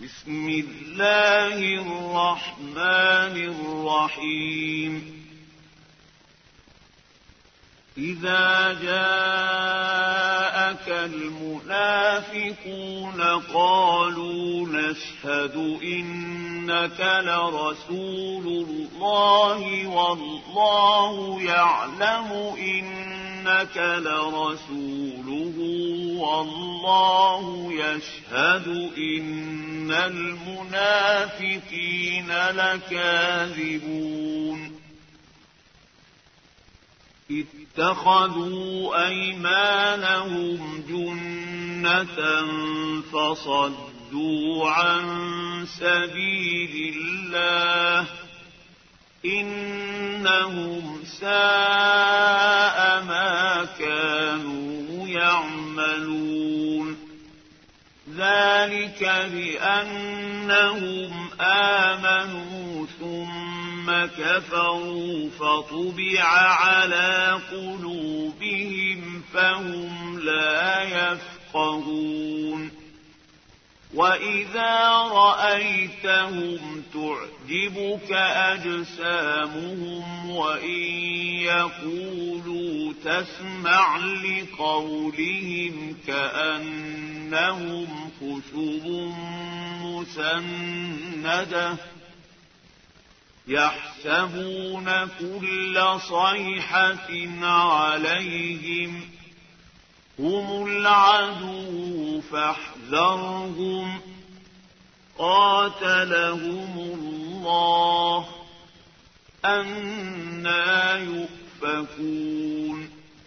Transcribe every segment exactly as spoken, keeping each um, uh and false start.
بسم الله الرحمن الرحيم إذا جاءك المنافقون قالوا نشهد إنك لرسول الله والله يعلم إنك لرسوله والله يشهد إن المنافقين لكاذبون اتخذوا أيمانهم جنة فصدوا عن سبيل الله إنهم ساء ما كانوا يعملون ذلك بأنهم آمنوا ثم كفروا فطبع على قلوبهم فهم لا يفقهون وإذا رأيتهم تعجبك أجسامهم وإن يقولوا تسمع لقولهم كأنهم خشب مسندة يحسبون كل صيحة عليهم هم العدو فاحذرهم قاتلهم الله أنى يؤفكون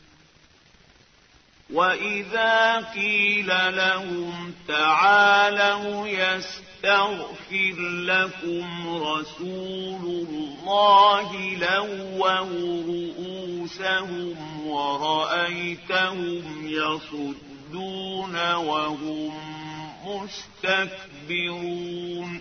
وإذا قيل لهم تعالوا يستغفر لكم رسول الله لووا رؤوسهم ورأيتهم يصدون وهم مستكبرون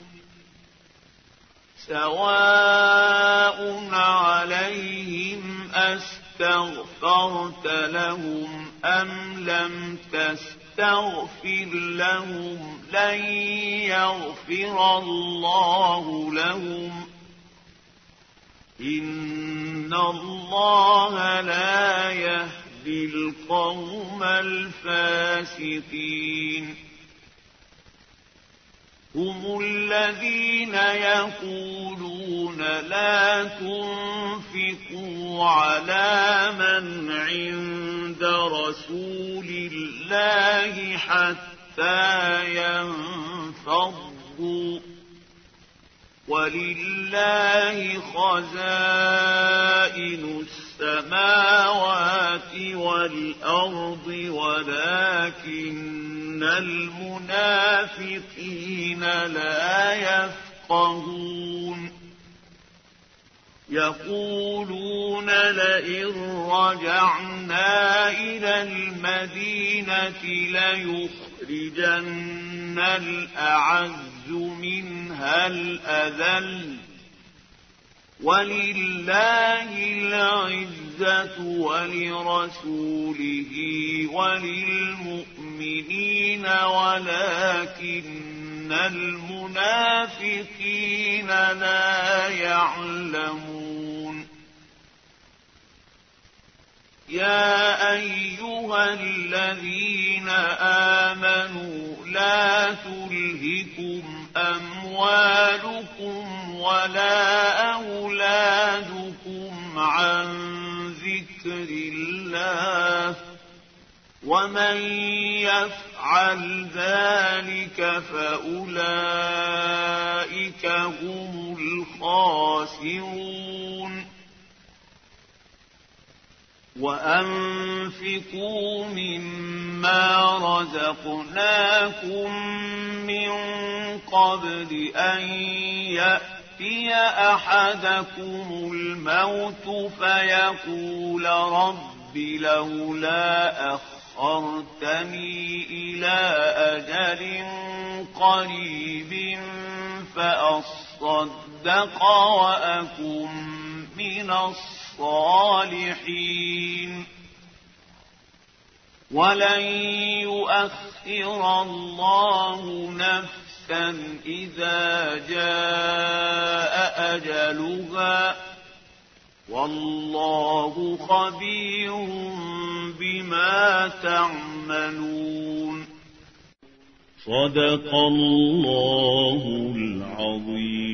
سواء عليهم أستغفرت لهم أم لم تستغفر لهم لن يغفر الله لهم إن الله لا يهدي القوم الفاسقين هم الذين يقولون لا تنفقوا على من عند رسول الله حتى ينفضوا ولله خزائن السماوات والأرض ولكن المنافقين لا يفقهون يقولون لئن رجعنا إلى المدينة ليخرجن الأعز منها الأذل ولله العزة ولرسوله وللمؤمنين ولكن المنافقين لا يعلمون يا أيها الذين آمنوا لا تلهكم أموالكم ولا أولادكم عن ذكر الله ومن يفعل ذلك فأولئك هم الخاسرون وأنفقوا مما رزقناكم من قبل أن يأتي أحدكم الموت فيقول رب لولا أخرتني إلى أجل قريب فأصدق وأكن من الصالحين ولن يؤخر الله نفسا نفسا إذا جاء أجلها والله خبير بما تعملون. صدق الله العظيم.